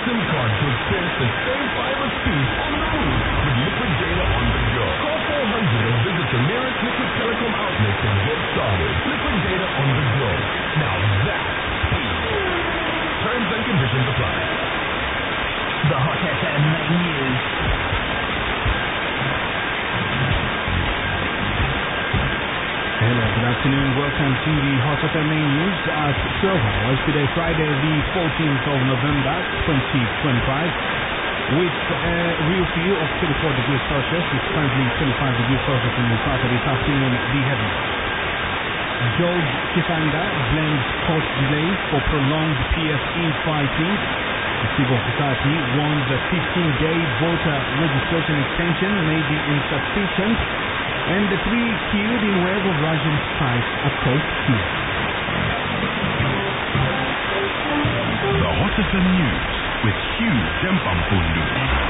SIM card to experience the same fiber speed on the move with Liquid Data on the go. Call 400 or visit your nearest Liquid Telecom outlet to get started. Liquid Data on the go. Now that's speed. Terms and conditions apply. The Hot FM main news. Hello, good afternoon. Welcome to the Hot FM main news at 12 hours. Today, Friday, the 14th of November, 2025. With a real feel of 34 degrees Celsius. It's currently 25 degrees Celsius in Lusaka. This afternoon, the headlines. George Chifanda blames court delays for prolonged PF infighting. The civil society warns a 15-day voter registration extension may be insufficient. And the 3 killed in wave of Russian strikes across Kiev. The Hot FM News with Hugh Jempampundu.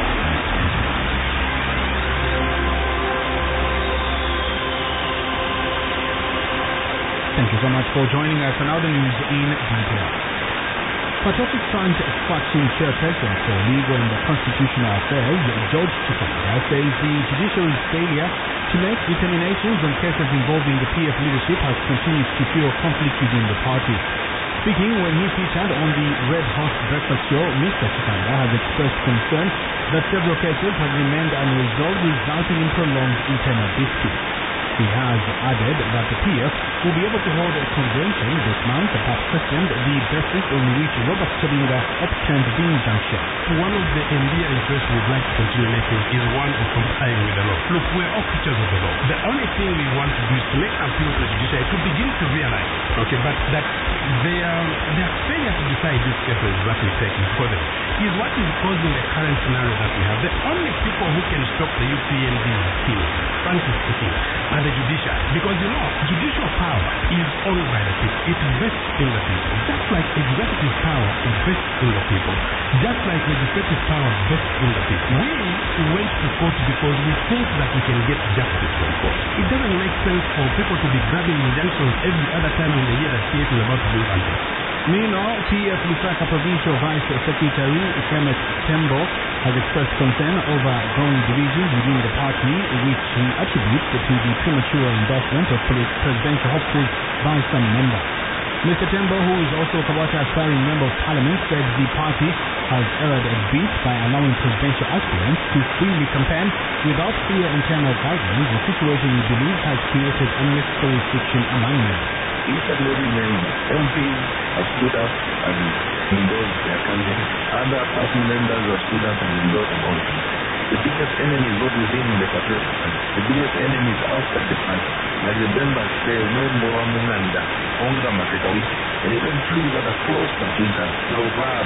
Thank you so much for joining us. And now the news in detail. Patriotic Front Faction Chairperson for Legal and Constitutional Affairs, George Chifanda, says the judiciary's failure to make determinations on cases involving the PF leadership has continued to fuel conflict within the party. Speaking when he featured on the Red Hot Breakfast Show, Mr. Chifanda has expressed concern that several cases have remained unresolved, resulting in prolonged internal disputes. He has added that the PF will be able to hold a convention this month that questioned the basis on which Robert Chadinga obtained the injunction. One of the immediate interests we'd like to continue making is one of complying with the law. Look, we're all creatures of the law. The only thing we want to do is to make appeal to the judiciary to begin to realize, but that their failure to decide these cases is what is taking further is what is causing the current scenario that we have. The only people who can stop the UPND scheme, frankly speaking, are the judiciary. Because judicial power is owned by the people. It vests in the people. Just like executive power vests in the people. Just like legislative power vests in the people. We went to court because we think that we can get justice from court. It doesn't make sense for people to be grabbing injunctions every other time in the year that case is about to do something. Meanwhile, PF Lusaka Provincial Vice Secretary Clement Tembo has expressed concern over growing divisions within the party, which he attributes to the premature endorsement of presidential hopefuls by some members. Mr. Tembo, who is also Kawata aspiring Member of Parliament, said the party has erred a bit by allowing presidential aspirants to freely campaign without clear internal guidelines, a situation he believes has created unnecessary friction among members. Each and every member, MPs have stood up and endorsed their candidate. Other party members have stood up and endorsed also. The biggest enemy is not within the Patriotic Front. The biggest enemy is outside the party. Like the members say, no more Munganda, Onga Matekawi. And even trees that are close to Kinta, Proverb.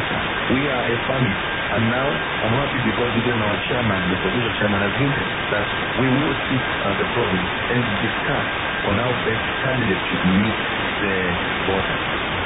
We are a family. And now, I'm happy because even our chairman, the provincial chairman, has hinted that we will sit as a province and discuss on how best candidates should meet the voters.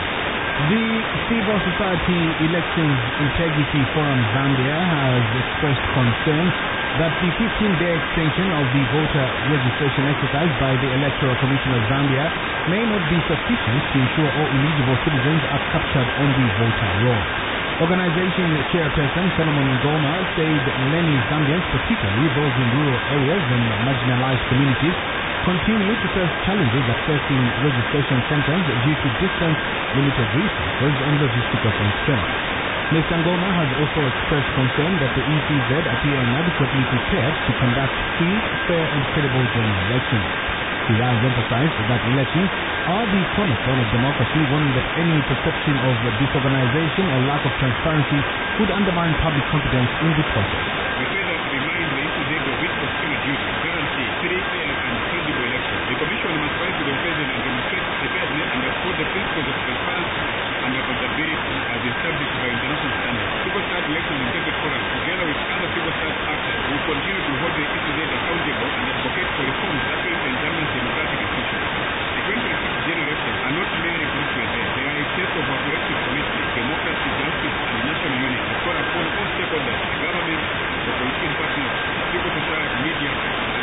The Civil Society Elections Integrity Forum Zambia has expressed concern that the 15-day extension of the voter registration exercise by the Electoral Commission of Zambia may not be sufficient to ensure all eligible citizens are captured on the voter roll. Organization Chairperson Solomon Ngoma said many Zambians, particularly those in rural areas and marginalized communities, continue to face challenges accessing registration centers due to distance, limited resources, and logistical constraints. Mr. Ngoma has also expressed concern that the ECZ appear inadequately prepared to conduct free, fair, and credible general elections. He has emphasized that elections are the cornerstone of democracy, warning that any perception of disorganization or lack of transparency would undermine public confidence in the process. We further remind the ECZ of its constitutional duty to guarantee free, fair, and credible elections. The Commission must fight with occasion and demonstrate preparedness and uphold the principles of transparency and accountability as established by international standards. Civil Society Elections Integrity Forum, together with other civil society actors, will continue to hold the ECZ accountable and advocate for reforms that will strengthen Zambia's democratic institutions. The 2026 general elections are not merely political events. They are a test of our collective commitment, democracy, justice, and national unity. The call upon all stakeholders, the government, the political parties, civil society, media,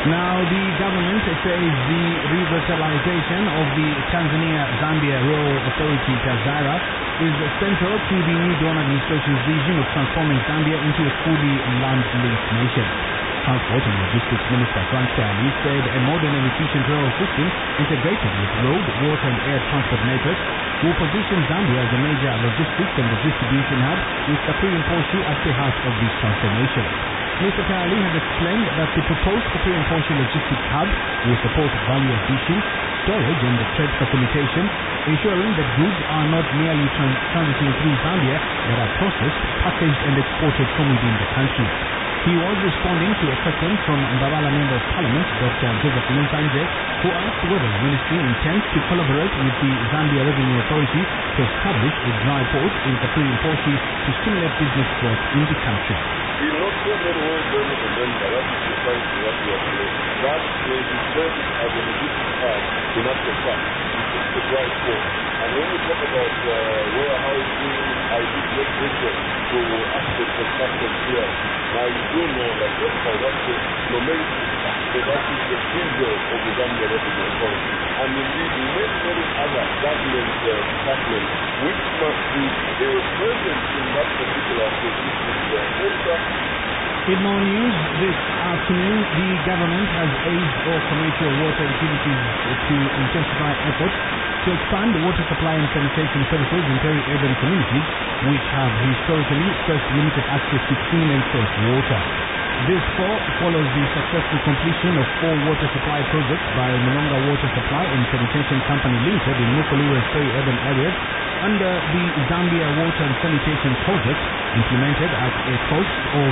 Now, the government says the revitalization of the Tanzania-Zambia Rail Authority, TAZARA, is central to the new Dawn administration's vision of transforming Zambia into a fully land-based nation. Transport and Logistics Minister Frank Stanley said a modern and efficient rail system integrated with road, water and air transport networks will position Zambia as a major logistics and distribution hub with Kapiri-Mposhi at the heart of this transformation. Mr. Stanley has explained that the proposed Kapiri-Mposhi logistics hub will support value addition, storage and trade facilitation, ensuring that goods are not merely transiting through Zambia but are processed, packaged and exported from within the country. He was responding to a question from Mbabala Member of Parliament, Dr. Joseph Nsanje, who asked whether the ministry intends to collaborate with the Zambia Revenue Authority to establish a dry port in Kapiri-Mposhi to stimulate business growth in the country. We not so very well done with the member. That is precisely what we are doing. That will be built as a logistics hub in actual fact. It's a dry port. And when we talk about warehousing, I did make reference to aspects of customs here. Now you do know that that's the nomenclature. So that is the finger of the Zambia Revenue Authority. And indeed many other government departments which must be present in that particular logistics area. In more news, this afternoon, the government has urged all commercial water utilities to intensify efforts to expand water supply and sanitation services in peri-urban communities which have historically faced limited access to clean and safe water. This follows the successful completion of 4 water supply projects by Mulonga Water Supply and Sanitation Company Limited in Mukuluwe's peri-urban areas under the Zambia Water and Sanitation Project, implemented at a cost of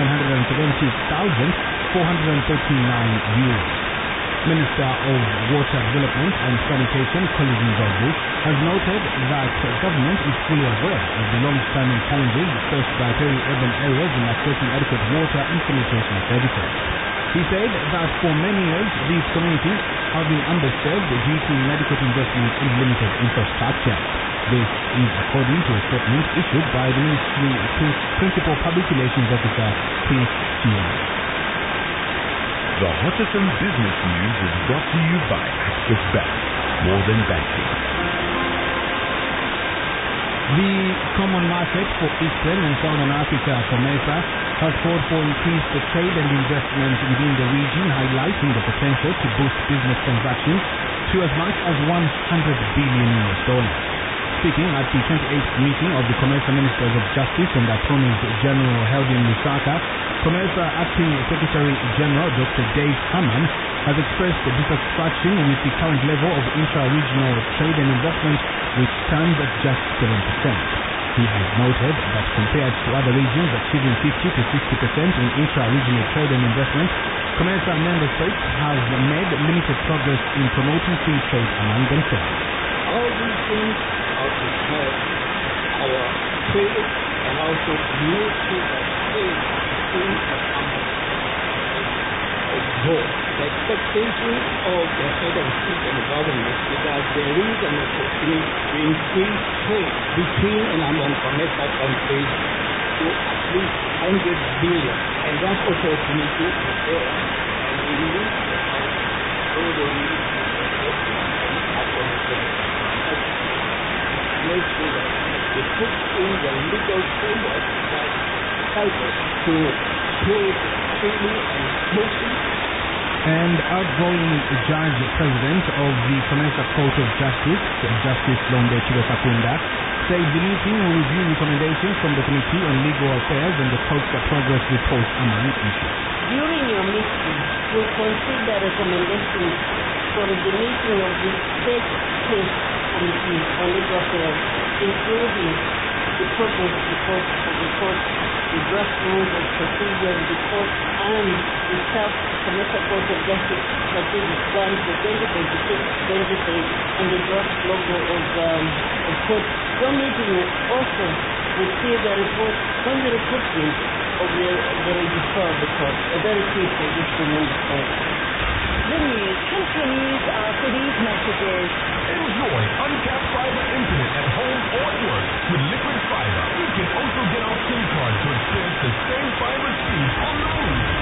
€776,439. Minister of Water Development and Sanitation, Collins Nzovu, has noted that government is fully aware of the long-standing challenges faced by peri-urban areas in accessing adequate water and sanitation services. He said that for many years, these communities have been underserved due to inadequate investment and limited infrastructure. This is according to a statement issued by the Ministry Principal Public Relations Officer, Prince Kian. The Hotteston Business News is brought to you by Access Bank, more than banking. The Common Market for Eastern and Southern Africa, COMESA, has called for increased trade and investment within the region, highlighting the potential to boost business transactions to as much as $100 billion. Speaking at the 28th meeting of the COMESA Ministers of Justice and Attorneys General held in Lusaka, COMESA Acting Secretary General Dr. Dave Haman has expressed dissatisfaction with the current level of intra-regional trade and investment, which stands at just 7%. He has noted that compared to other regions achieving 50 to 60% in intra-regional trade and investment, COMESA member states have made limited progress in promoting free trade among themselves. All these things are to help our trade and also make sure that trade between the companies grow. The expectation of the head of state and government is that there is an opportunity to increase trade between and among COMESA countries to at least 100 billion. And that opportunity is there. And we need to have make sure that we put in the legal framework that helps us to trade freely and smoothly. And outgoing Judge President of the COMESA Court of Justice, Justice Lombe Chibesakunda, says the meeting will review recommendations from the Committee on Legal Affairs and the Court's progress report among issues. During your meeting, you consider recommendations from the meeting of the State Case Committee on Legal Affairs, including the progress report of the court, the draft rules of procedure of the court, and the staff COMESA Court of Justice Strategic Plan for 2026-2030, and the draft logo of court. Your meeting also received a report on the recruitment of the registrar of the court. A very key position in the court. The news continues after these messages. Enjoy uncapped fiber internet at home or at work with Liquid Fiber. You can also get our SIM card to experience the same fiber speed on the move.